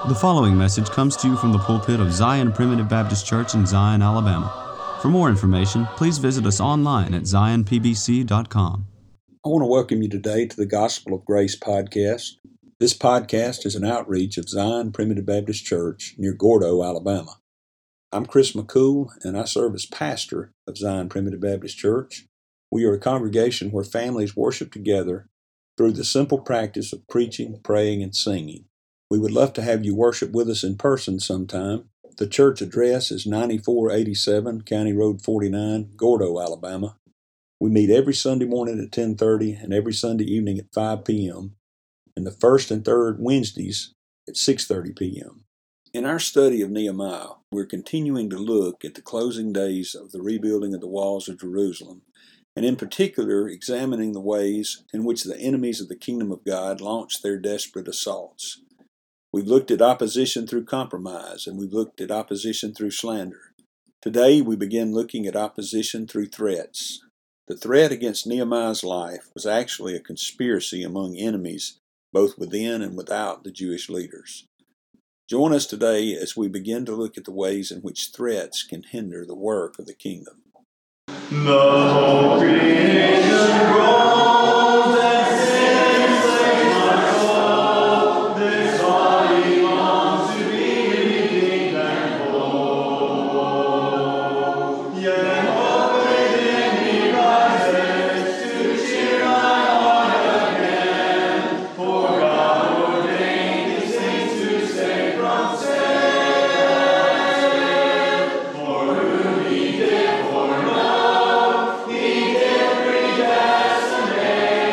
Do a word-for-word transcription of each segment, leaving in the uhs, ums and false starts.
The following message comes to you from the pulpit of Zion Primitive Baptist Church in Zion, Alabama. For more information, please visit us online at zion p b c dot com. I want to welcome you today to the Gospel of Grace podcast. This podcast is an outreach of Zion Primitive Baptist Church near Gordo, Alabama. I'm Chris McCool, and I serve as pastor of Zion Primitive Baptist Church. We are a congregation where families worship together through the simple practice of preaching, praying, and singing. We would love to have you worship with us in person sometime. The church address is ninety-four eighty-seven County Road forty-nine, Gordo, Alabama. We meet every Sunday morning at ten thirty and every Sunday evening at five p.m. and the first and third Wednesdays at six thirty p.m. In our study of Nehemiah, we're continuing to look at the closing days of the rebuilding of the walls of Jerusalem, and in particular examining the ways in which the enemies of the kingdom of God launched their desperate assaults. We've looked at opposition through compromise, and we've looked at opposition through slander. Today, we begin looking at opposition through threats. The threat against Nehemiah's life was actually a conspiracy among enemies, both within and without the Jewish leaders. Join us today as we begin to look at the ways in which threats can hinder the work of the kingdom. The whole creation groans and sings like my soul. This body longs to be redeemed and whole. Yet hope within me rises to cheer my heart again. For God ordained these things to save from sin. For whom He did foreknow, He did predestinate.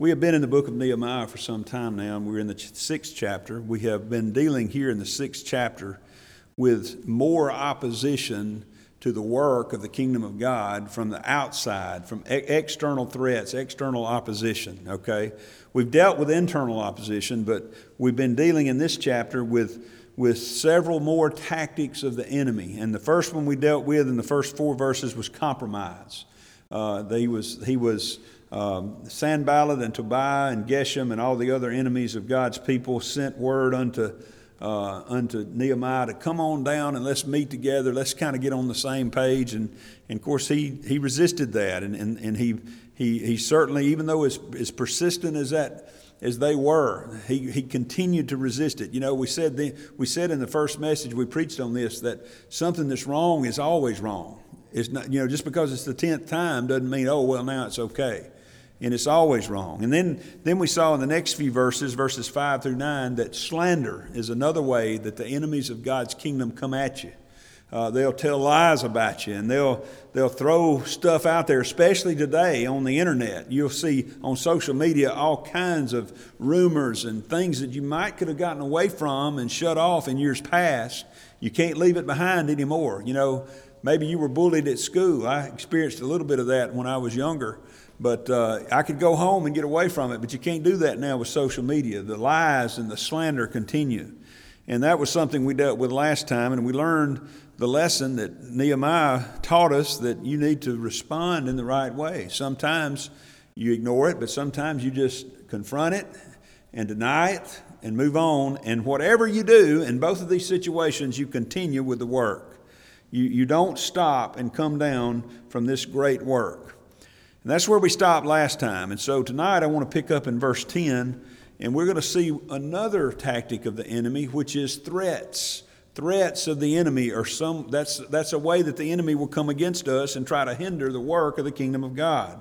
We have been in the book of Nehemiah for some time now, and we're in the sixth chapter. We have been dealing here in the sixth chapter with more opposition to the work of the kingdom of God from the outside, from e- external threats, external opposition, okay? We've dealt with internal opposition, but we've been dealing in this chapter with, with several more tactics of the enemy. And the first one we dealt with in the first four verses was compromise. Uh, he was, he was um, Sanballat and Tobiah and Geshem and all the other enemies of God's people sent word unto Uh, unto Nehemiah to come on down and let's meet together. Let's kind of get on the same page. And, and of course, he he resisted that, and and, and he he he certainly, even though as as persistent as that as they were, he he continued to resist it. You know, we said the, we said in the first message we preached on this that something that's wrong is always wrong. It's not, you know, just because it's the tenth time doesn't mean, oh well, now it's okay. And it's always wrong. And then, then we saw in the next few verses, verses five through nine, that slander is another way that the enemies of God's kingdom come at you. Uh, they'll tell lies about you, and they'll they'll throw stuff out there, especially today on the internet. You'll see on social media all kinds of rumors and things that you might could have gotten away from and shut off in years past. You can't leave it behind anymore. You know, maybe you were bullied at school. I experienced a little bit of that when I was younger. But uh, I could go home and get away from it, but you can't do that now with social media. The lies and the slander continue. And that was something we dealt with last time, and we learned the lesson that Nehemiah taught us, that you need to respond in the right way. Sometimes you ignore it, but sometimes you just confront it and deny it and move on. And whatever you do in both of these situations, you continue with the work. You, you don't stop and come down from this great work. And that's where we stopped last time. And so tonight I want to pick up in verse ten, and we're going to see another tactic of the enemy, which is threats. Threats of the enemy are some, that's, that's a way that the enemy will come against us and try to hinder the work of the kingdom of God.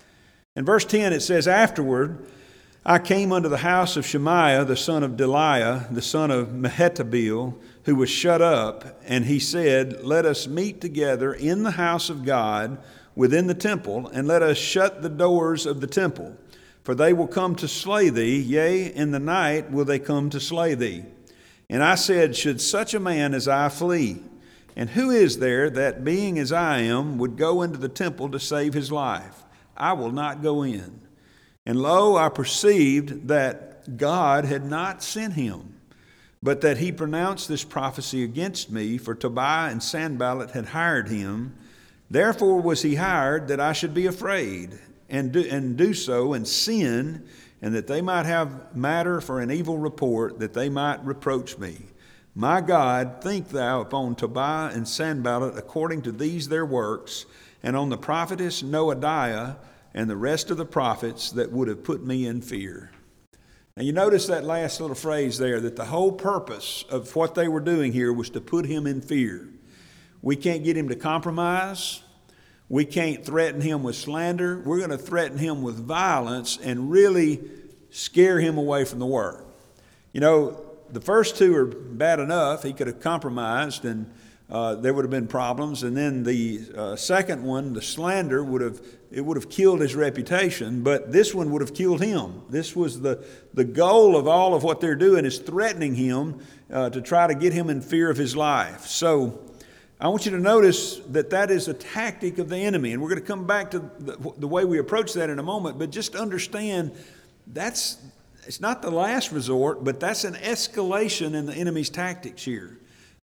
In verse ten it says, "Afterward I came unto the house of Shemaiah, the son of Delaiah, the son of Mehetabeel, who was shut up, and he said, Let us meet together in the house of God within the temple, and let us shut the doors of the temple. For they will come to slay thee, yea, in the night will they come to slay thee. And I said, Should such a man as I flee? And who is there that, being as I am, would go into the temple to save his life? I will not go in. And lo, I perceived that God had not sent him, but that he pronounced this prophecy against me, for Tobiah and Sanballat had hired him. Therefore was he hired, that I should be afraid, and do, and do so, and sin, and that they might have matter for an evil report, that they might reproach me. My God, think thou upon Tobiah and Sanballat according to these their works, and on the prophetess Noadiah and the rest of the prophets that would have put me in fear." Now you notice that last little phrase there, that the whole purpose of what they were doing here was to put him in fear. We can't get him to compromise. We can't threaten him with slander. We're going to threaten him with violence and really scare him away from the work. You know, the first two are bad enough. He could have compromised and uh, there would have been problems. And then the uh, second one, the slander, would have it would have killed his reputation. But this one would have killed him. This was the, the goal of all of what they're doing, is threatening him uh, to try to get him in fear of his life. So I want you to notice that that is a tactic of the enemy. And we're going to come back to the, the way we approach that in a moment. But just understand, that's it's not the last resort, but that's an escalation in the enemy's tactics here.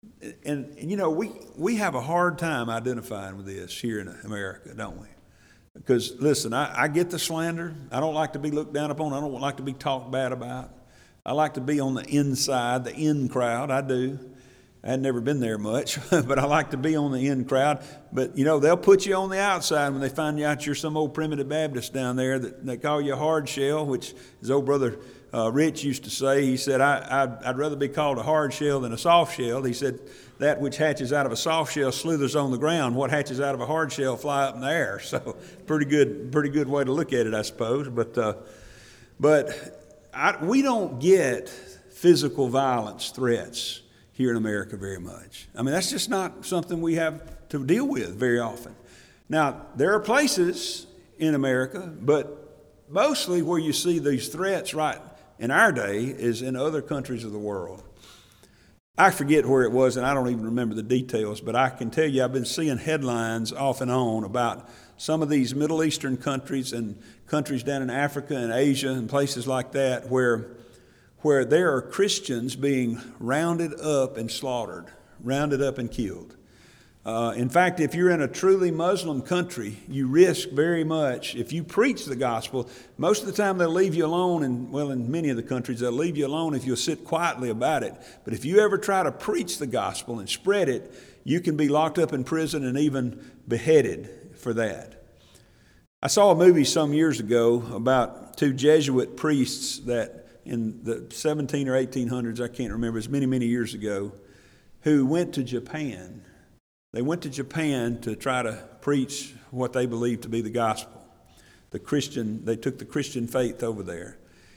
And, and you know, we, we have a hard time identifying with this here in America, don't we? Because, listen, I, I get the slander. I don't like to be looked down upon. I don't like to be talked bad about. I like to be on the inside, the in crowd. I do. I had never been there much, but I like to be on the in crowd. But, you know, they'll put you on the outside when they find you out you're some old primitive Baptist down there that they call you a hard shell, which his old brother uh, Rich used to say. He said, I, I'd, I'd rather be called a hard shell than a soft shell. He said, that which hatches out of a soft shell slithers on the ground. What hatches out of a hard shell fly up in the air. So pretty good, pretty good way to look at it, I suppose. But, uh, but I, we don't get physical violence threats here in America very much. I mean, that's just not something we have to deal with very often. Now, there are places in America, but mostly where you see these threats right in our day is in other countries of the world. I forget where it was, and I don't even remember the details, but I can tell you I've been seeing headlines off and on about some of these Middle Eastern countries and countries down in Africa and Asia and places like that where, where there are Christians being rounded up and slaughtered, rounded up and killed. Uh, in fact, if you're in a truly Muslim country, you risk very much. If you preach the gospel, most of the time they'll leave you alone, and well, in many of the countries, they'll leave you alone if you'll sit quietly about it. But if you ever try to preach the gospel and spread it, you can be locked up in prison and even beheaded for that. I saw a movie some years ago about two Jesuit priests that in the seventeen or eighteen hundreds, I can't remember, it's many, many years ago, who went to Japan. They went to Japan to try to preach what they believed to be the gospel. The Christian, they took the Christian faith over there.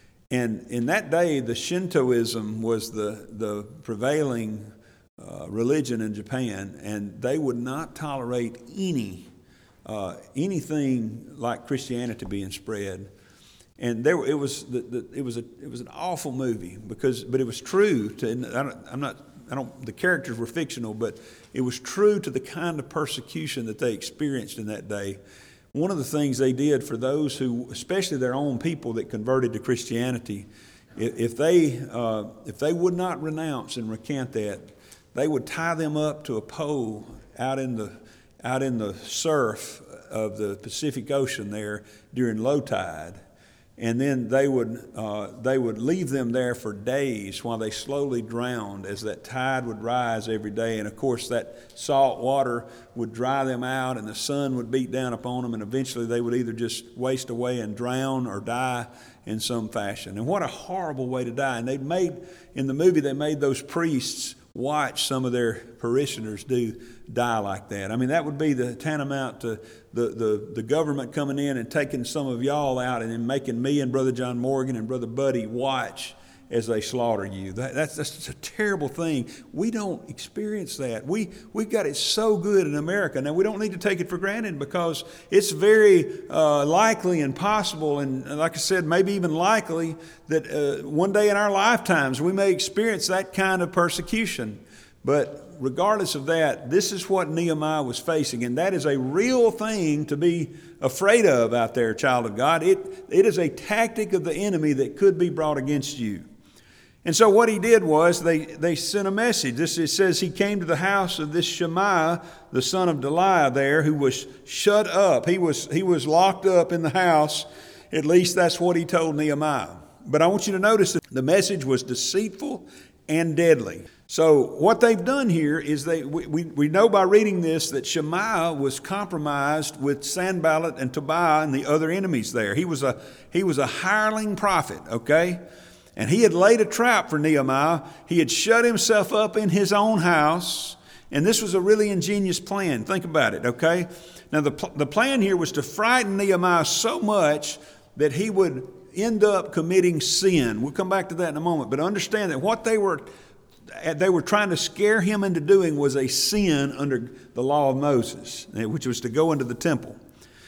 And in that day, the Shintoism was the, the prevailing uh, religion in Japan, and they would not tolerate any uh, anything like Christianity being spread. And there, it was the, the, it was a it was an awful movie because, but it was true to. I don't, I'm not. I don't, the characters were fictional, but it was true to the kind of persecution that they experienced in that day. One of the things they did for those who, especially their own people that converted to Christianity, if they uh, if they would not renounce and recant that, they would tie them up to a pole out in the out in the surf of the Pacific Ocean there during low tide. And then they would uh, they would leave them there for days while they slowly drowned as that tide would rise every day. And of course that salt water would dry them out and the sun would beat down upon them, and eventually they would either just waste away and drown or die in some fashion. And what a horrible way to die. And they made, in the movie, they made those priests watch some of their parishioners do die like that. I mean, that would be the tantamount to the, the, the government coming in and taking some of y'all out and then making me and Brother John Morgan and Brother Buddy watch as they slaughter you. That, that's, that's a terrible thing. We don't experience that. We, we've got it so good in America. Now, we don't need to take it for granted because it's very uh, likely and possible, and like I said, maybe even likely that uh, one day in our lifetimes we may experience that kind of persecution. But regardless of that, this is what Nehemiah was facing, and that is a real thing to be afraid of out there, child of God. It, it is a tactic of the enemy that could be brought against you. And so what he did was they, they sent a message. This it says he came to the house of this Shemaiah, the son of Delaiah there, who was shut up. He was, he was locked up in the house. At least that's what he told Nehemiah. But I want you to notice that the message was deceitful and deadly. So what they've done here is they we, we, we know by reading this that Shemaiah was compromised with Sanballat and Tobiah and the other enemies there. He was a he was a hireling prophet, okay? And he had laid a trap for Nehemiah. He had shut himself up in his own house. And this was a really ingenious plan. Think about it, okay? Now, the, the plan here was to frighten Nehemiah so much that he would end up committing sin. We'll come back to that in a moment. But understand that what they were, they were trying to scare him into doing was a sin under the law of Moses, which was to go into the temple.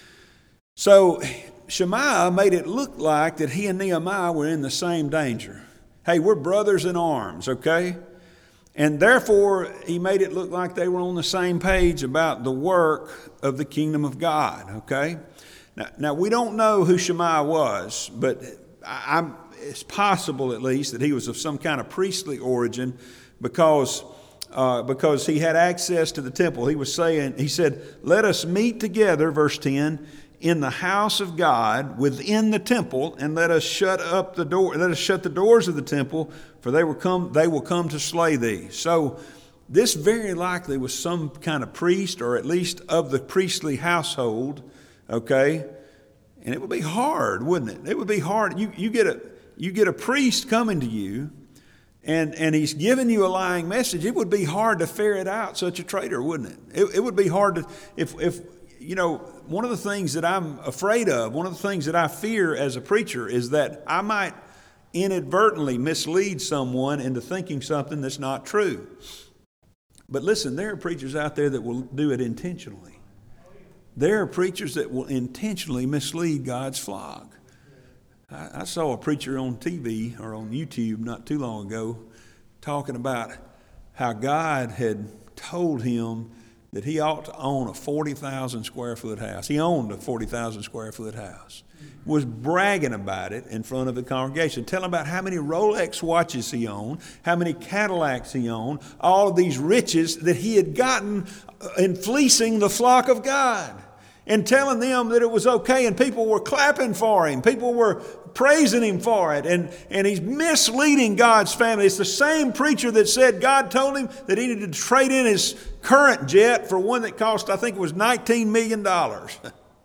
So Shemaiah made it look like that he and Nehemiah were in the same danger. Hey, we're brothers in arms, okay? And therefore, he made it look like they were on the same page about the work of the kingdom of God, okay? Now, now we don't know who Shemaiah was, but I, I'm, it's possible at least that he was of some kind of priestly origin because, uh, because he had access to the temple. He was saying, he said, let us meet together, verse ten, in the house of God within the temple, and let us shut up the door, let us shut the doors of the temple, for they will come, they will come to slay thee. So this very likely was some kind of priest, or at least of the priestly household, okay? And it would be hard, wouldn't it? It would be hard. You you get a you get a priest coming to you, and, and he's giving you a lying message. It would be hard to ferret out such a traitor, wouldn't it? It, it would be hard to, if if you know, one of the things that I'm afraid of, one of the things that I fear as a preacher is that I might inadvertently mislead someone into thinking something that's not true. But listen, there are preachers out there that will do it intentionally. There are preachers that will intentionally mislead God's flock. I, I saw a preacher on T V or on YouTube not too long ago talking about how God had told him that he ought to own a forty thousand square foot house. He owned a forty thousand square foot house. Was bragging about it in front of the congregation, telling about how many Rolex watches he owned, how many Cadillacs he owned, all of these riches that he had gotten in fleecing the flock of God, and telling them that it was okay, and people were clapping for him. People were praising him for it, and, and he's misleading God's family. It's the same preacher that said God told him that he needed to trade in his current jet for one that cost, I think it was nineteen million dollars.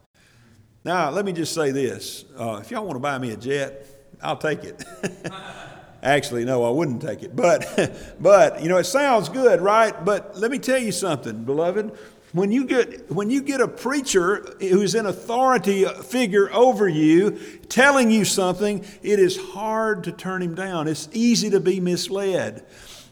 Now, let me just say this. Uh, if y'all want to buy me a jet, I'll take it. Actually, no, I wouldn't take it. But, but you know, it sounds good, right? But let me tell you something, beloved. When you get when you get a preacher who's an authority figure over you telling you something, it is hard to turn him down. It's easy to be misled.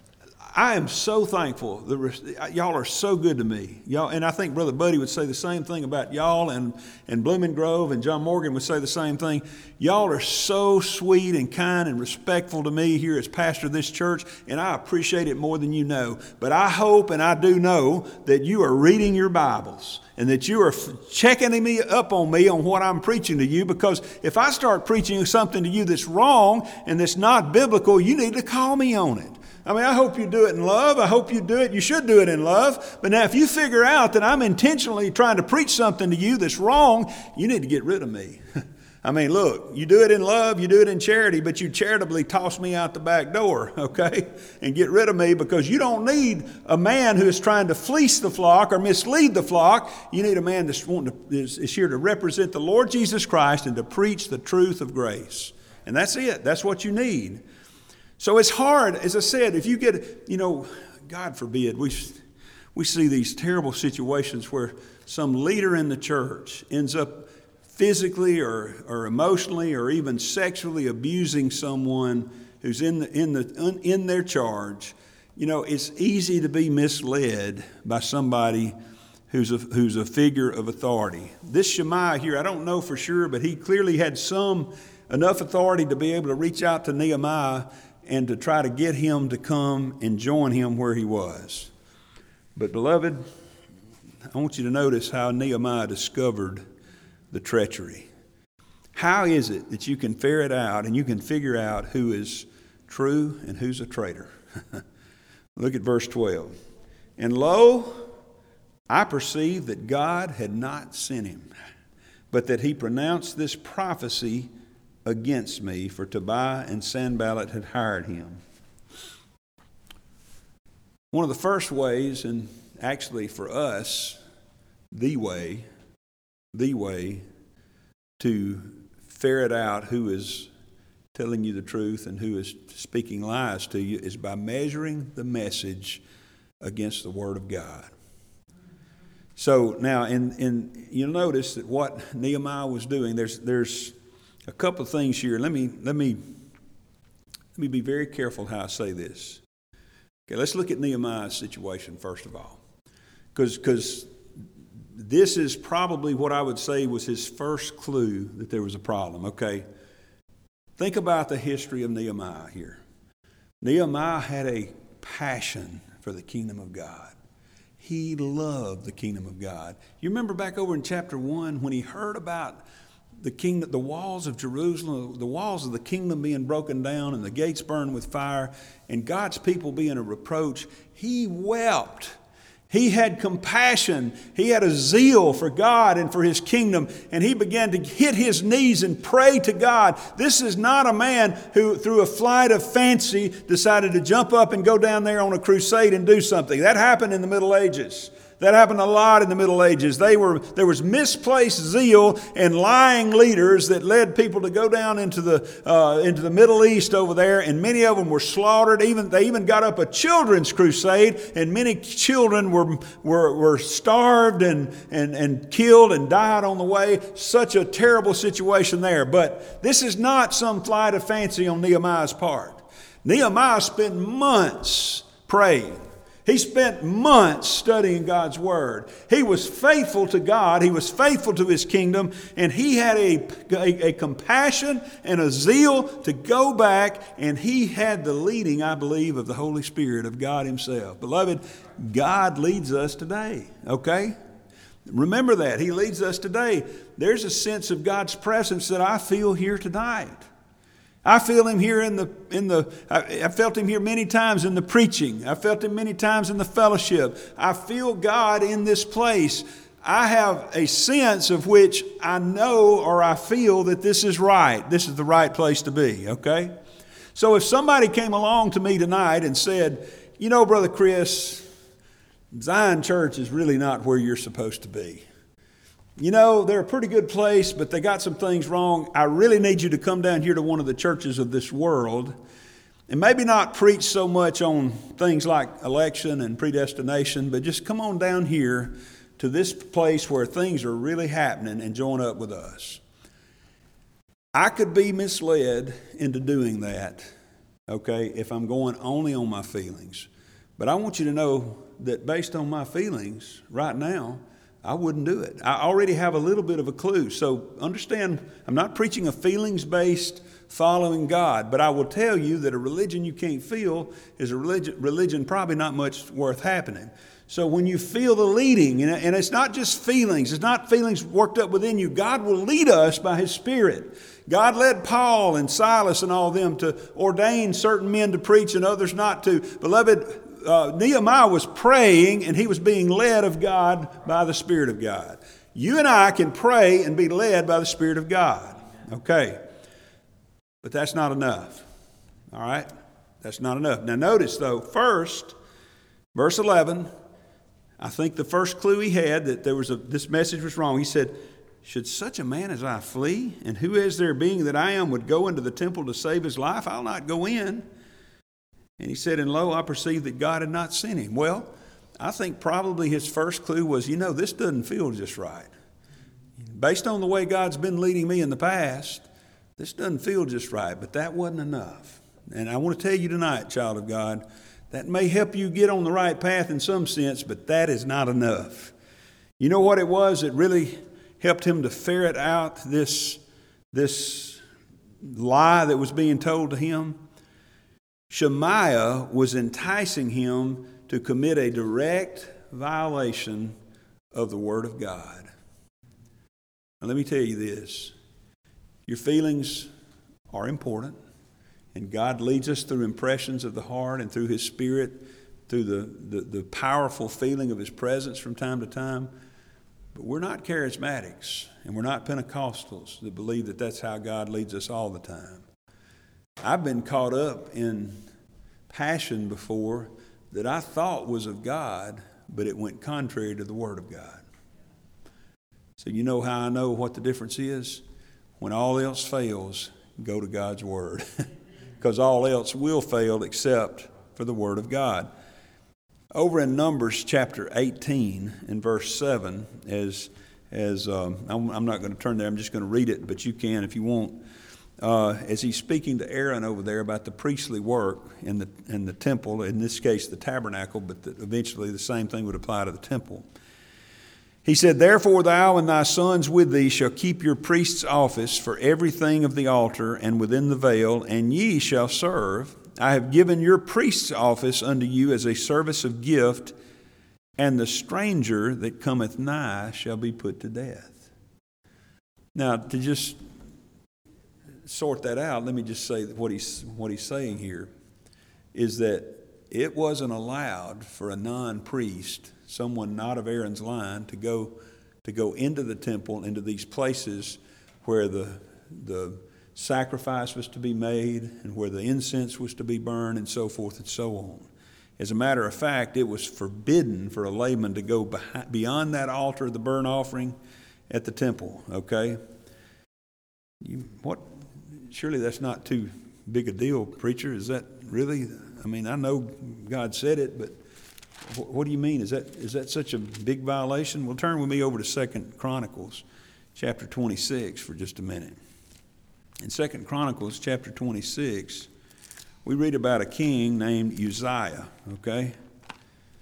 I am so thankful. The, y'all are so good to me. Y'all, and I think Brother Buddy would say the same thing about y'all, and, and Blooming Grove, and John Morgan would say the same thing. Y'all are so sweet and kind and respectful to me here as pastor of this church, and I appreciate it more than you know. But I hope and I do know that you are reading your Bibles and that you are checking me up on me on what I'm preaching to you, because if I start preaching something to you that's wrong and that's not biblical, you need to call me on it. I mean, I hope you do it in love. I hope you do it. You should do it in love. But now if you figure out that I'm intentionally trying to preach something to you that's wrong, you need to get rid of me. I mean, look, you do it in love, you do it in charity, but you charitably toss me out the back door, okay, and get rid of me, because you don't need a man who is trying to fleece the flock or mislead the flock. You need a man that's wanting to, is, is here to represent the Lord Jesus Christ and to preach the truth of grace. And that's it. That's what you need. So it's hard, as I said, if you get, you know, God forbid, we we see these terrible situations where some leader in the church ends up physically or, or emotionally or even sexually abusing someone who's in the in the in their charge. You know, it's easy to be misled by somebody who's a who's a figure of authority. This Shemaiah here, I don't know for sure, but he clearly had some enough authority to be able to reach out to Nehemiah and to try to get him to come and join him where he was. But beloved, I want you to notice how Nehemiah discovered the treachery. How is it that you can ferret out and you can figure out who is true and who's a traitor? Look at verse twelve. And lo, I perceived that God had not sent him, but that he pronounced this prophecy against me, for Tobiah and Sanballat had hired him. One of the first ways, and actually for us, the way, the way to ferret out who is telling you the truth and who is speaking lies to you is by measuring the message against the Word of God. So now, in, in you'll notice that what Nehemiah was doing, there's there's a couple of things here. Let me let me let me be very careful how I say this. Okay, let's look at Nehemiah's situation first of all, because because this is probably what I would say was his first clue that there was a problem. Okay, think about the history of Nehemiah here. Nehemiah had a passion for the kingdom of God. He loved the kingdom of God. You remember back over in chapter one when he heard about the kingdom, the walls of Jerusalem, the walls of the kingdom being broken down and the gates burned with fire and God's people being a reproach, he wept. He had compassion. He had a zeal for God and for his kingdom, and he began to hit his knees and pray to God. This is not a man who, through a flight of fancy, decided to jump up and go down there on a crusade and do something. That happened in the Middle Ages. That happened a lot in the Middle Ages. They were there was misplaced zeal and lying leaders that led people to go down into the uh, into the Middle East over there, and many of them were slaughtered. Even they even got up a children's crusade, and many children were were, were starved and, and and killed and died on the way. Such a terrible situation there. But this is not some flight of fancy on Nehemiah's part. Nehemiah spent months praying. He spent months studying God's Word. He was faithful to God. He was faithful to His kingdom. And he had a, a, a compassion and a zeal to go back. And he had the leading, I believe, of the Holy Spirit of God Himself. Beloved, God leads us today, okay? Remember that. He leads us today. There's a sense of God's presence that I feel here tonight. I feel Him here in the, in the, I, I felt Him here many times in the preaching. I felt Him many times in the fellowship. I feel God in this place. I have a sense of which I know or I feel that this is right. This is the right place to be, okay? So if somebody came along to me tonight and said, you know, Brother Chris, Zion Church is really not where you're supposed to be. You know, they're a pretty good place, but they got some things wrong. I really need you to come down here to one of the churches of this world and maybe not preach so much on things like election and predestination, but just come on down here to this place where things are really happening and join up with us. I could be misled into doing that, okay, if I'm going only on my feelings. But I want you to know that based on my feelings right now, I wouldn't do it. I already have a little bit of a clue. So understand, I'm not preaching a feelings-based following God, but I will tell you that a religion you can't feel is a religion, religion probably not much worth happening. So when you feel the leading, and it's not just feelings, it's not feelings worked up within you. God will lead us by His Spirit. God led Paul and Silas and all them to ordain certain men to preach and others not to. Beloved, Uh, Nehemiah was praying and he was being led of God by the Spirit of God. You and I can pray and be led by the Spirit of God. Okay. But that's not enough. All right? That's not enough. Now notice though, first, verse eleven, I think the first clue he had that there was a, this message was wrong. He said, should such a man as I flee? And who is there being that I am would go into the temple to save his life? I'll not go in. And he said, and lo, I perceived that God had not sent him. Well, I think probably his first clue was, you know, this doesn't feel just right. Based on the way God's been leading me in the past, this doesn't feel just right, but that wasn't enough. And I want to tell you tonight, child of God, that may help you get on the right path in some sense, but that is not enough. You know what it was that really helped him to ferret out this, this lie that was being told to him? Shemaiah was enticing him to commit a direct violation of the Word of God. Now let me tell you this. Your feelings are important, and God leads us through impressions of the heart and through His Spirit, through the, the, the powerful feeling of His presence from time to time. But we're not charismatics, and we're not Pentecostals that believe that that's how God leads us all the time. I've been caught up in passion before that I thought was of God, but it went contrary to the Word of God. So you know how I know what the difference is? When all else fails, go to God's Word. Because all else will fail except for the Word of God. Over in Numbers chapter eighteen and verse seven, as, as um, I'm, I'm not going to turn there, I'm just going to read it, but you can if you want. Uh, as he's speaking to Aaron over there about the priestly work in the in the temple, in this case the tabernacle, but the, eventually the same thing would apply to the temple. He said, therefore thou and thy sons with thee shall keep your priest's office for everything of the altar and within the veil, and ye shall serve. I have given your priest's office unto you as a service of gift, and the stranger that cometh nigh shall be put to death. Now, to just sort that out, let me just say that what he's what he's saying here is that it wasn't allowed for a non-priest, someone not of Aaron's line, to go to go into the temple, into these places where the the sacrifice was to be made and where the incense was to be burned and so forth and so on. As a matter of fact, it was forbidden for a layman to go behind, beyond that altar, the burnt offering at the temple. Okay, you, what? Surely that's not too big a deal, preacher. Is that really? I mean, I know God said it, but what do you mean? Is that is that such a big violation? Well, turn with me over to Second Chronicles chapter twenty-six for just a minute. In Second Chronicles chapter twenty-six, we read about a king named Uzziah, okay?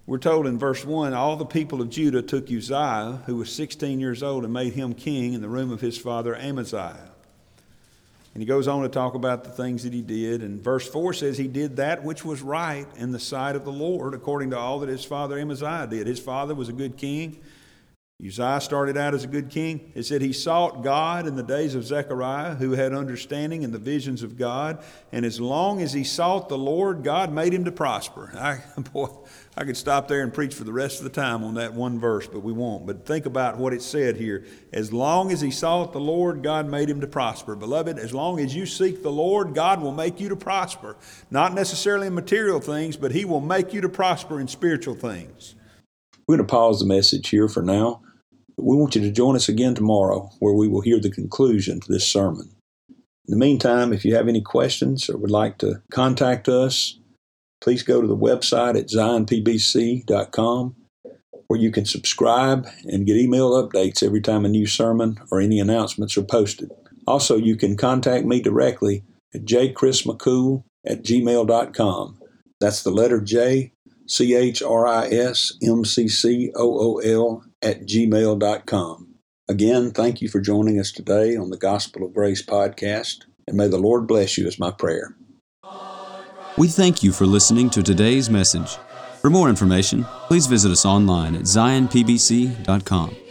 We're told in verse one, all the people of Judah took Uzziah, who was sixteen years old, and made him king in the room of his father Amaziah. And he goes on to talk about the things that he did. And verse four says he did that which was right in the sight of the Lord, according to all that his father Amaziah did. His father was a good king. Uzziah started out as a good king. It said he sought God in the days of Zechariah, who had understanding in the visions of God. And as long as he sought the Lord, God made him to prosper. I, boy, I could stop there and preach for the rest of the time on that one verse, but we won't. But think about what it said here. As long as he sought the Lord, God made him to prosper. Beloved, as long as you seek the Lord, God will make you to prosper. Not necessarily in material things, but he will make you to prosper in spiritual things. We're going to pause the message here for now. We want you to join us again tomorrow, where we will hear the conclusion to this sermon. In the meantime, if you have any questions or would like to contact us, please go to the website at zion p b c dot com, where you can subscribe and get email updates every time a new sermon or any announcements are posted. Also, you can contact me directly at j chris mccool at gmail dot com. That's the letter J, C H R I S M C C O O L at gmail dot com. Again, thank you for joining us today on the Gospel of Grace podcast, and may the Lord bless you is my prayer. We thank you for listening to today's message. For more information, please visit us online at zion p b c dot com.